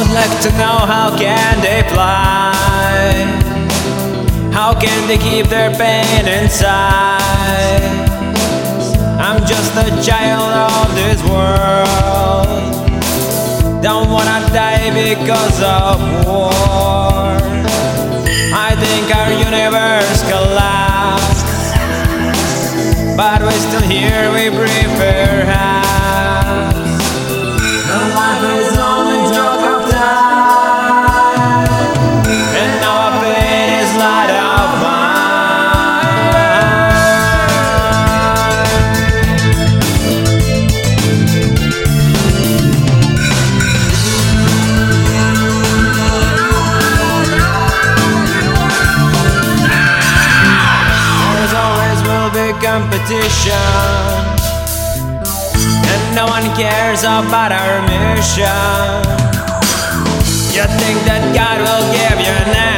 would like to know how can they fly? How can they keep their pain inside? I'm just a child of this world. Don't wanna die because of war. I think our universe collapsed, but we're still here, we breathe perhaps. The life is only joke of time, and our fate is light of competition, and no one cares about our mission. You think that God will give you an